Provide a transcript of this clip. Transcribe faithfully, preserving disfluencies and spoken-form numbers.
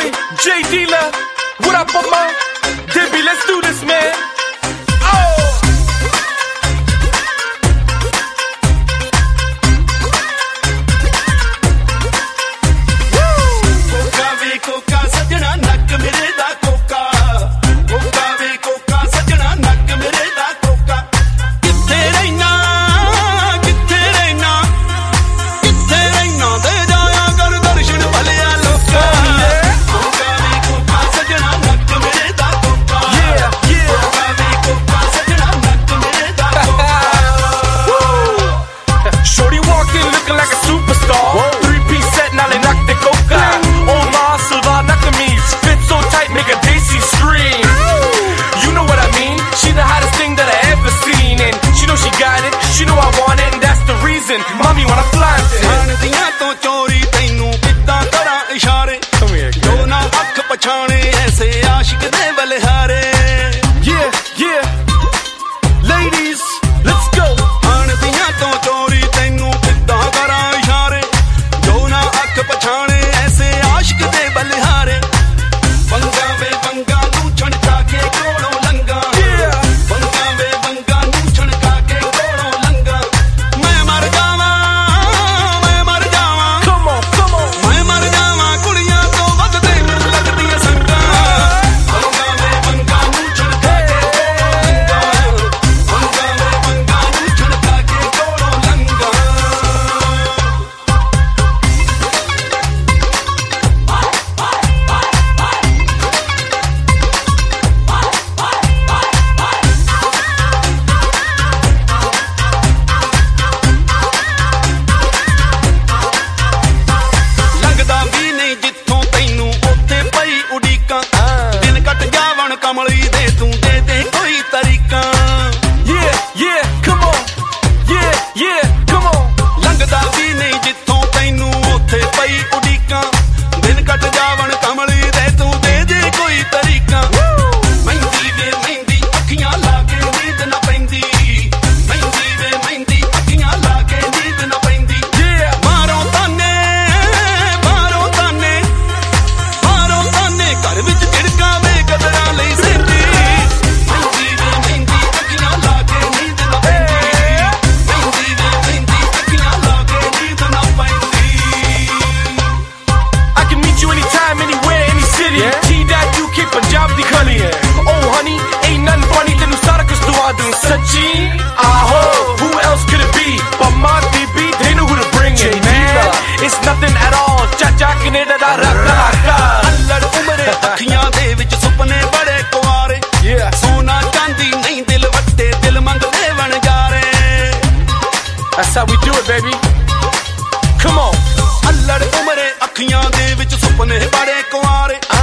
Bobby, J Dealer, what up, mama? Debbie, let's do this, man. Oh! Mommy wanna fly ਜਾਣਦੀਆਂ ਤੋਂ ਚੋਰੀ ਤੈਨੂੰ ਕਿੱਦਾਂ ਕਰਾਂ ਇਸ਼ਾਰੇ ਜੋ ਨਾ ਅੱਖ ਪਛਾਣੇ ਐਸੇ ਆਸ਼ਿਕ ਦੇ ਬਲਿਹਾਰੇ Yeah, yeah Ladies, let's go ਜਾਣਦੀਆਂ ਤੋਂ ਚੋਰੀ ਤੈਨੂੰ ਕਿੱਦਾਂ ਕਰਾਂ ਇਸ਼ਾਰੇ ਜੋ ਨਾ ਅੱਖ ਪਛਾਣੇ ਐਸੇ ਆਸ਼ਿਕ ਦੇ ਬਲਿਹਾਰੇ ਬੰਗਾ ਵੇ ਬੰਗਾ ਨੂੰ ਛਣਕਾ ਕੇ ਕੋਲੋਂ ਲੰਗਾ ਬੰਗਾ ਵੇ ਬੰਗਾ ਨੂੰ ਛਣਕਾ ਕੇ ਕੋਲੋਂ ਲੰਗਾ ਮੈਂ ਮਰ ਜਾਵਾਂ ਕਮਲੀ ਦੇ ਤੂੰ ਦੇ ਦੇ ਕੋਈ ਤਰੀਕਾ Yeah, yeah, come on Yeah, yeah, come on ਲੰਘਦਾ ਵੀ ਨਹੀਂ ਜਿੱਥੋਂ ਤੈਨੂੰ ਉੱਥੇ ਪਈ ਉਡੀਕਾਂ ਦਿਨ ਕੱਟ ਜਾਵਣ ਕਮਲੀ ਦੇ ਤੂੰ ਦੇ ਦੇ ਕੋਈ ਤਰੀਕਾ ਮਹਿੰਦੀ ਵੇ ਮਹਿੰਦੀ ਅੱਖੀਆਂ ਲਾ ਕੇ ਨੀਂਦ ਨਾ ਪੈਂਦੀ ਮਹਿੰਦੀ ਵੇ ਮਹਿੰਦੀ ਅੱਖੀਆਂ ਲਾ ਕੇ ਨੀਂਦ ਨਾ ਪੈਂਦੀ ਮਾਰੋ ਤਾਨੇ ਮਾਰੋ ਤਾਨੇ ਮਾਰੋ ਤਾਨੇ ਘਰ ਵਿੱਚ ਝਿੜਕਾਂ ਵੇ ਕਦਰਾਂ ਲਈ Sachi, aho, who else could it be? But my D B, they knew who to bring in, man. It's nothing at all. Cha-cha Canada da raka raka. ਅੱਲੜ ਉਮਰੇ ਅੱਖੀਆਂ ਦੇ ਵਿੱਚ ਸੁਪਨੇ ਬੜੇ ਕੁਆਰੇ ਸੋਨਾ ਚਾਂਦੀ ਨਹੀਂ ਦਿਲ ਵੱਟੇ ਦਿਲ ਮੰਗਦੇ ਬਣ ਜਾਰੇ That's how we do it, baby. Come on. ਅੱਲੜ ਉਮਰੇ ਅੱਖੀਆਂ ਦੇ ਵਿੱਚ ਸੁਪਨੇ ਬੜੇ ਕੁਆਰੇ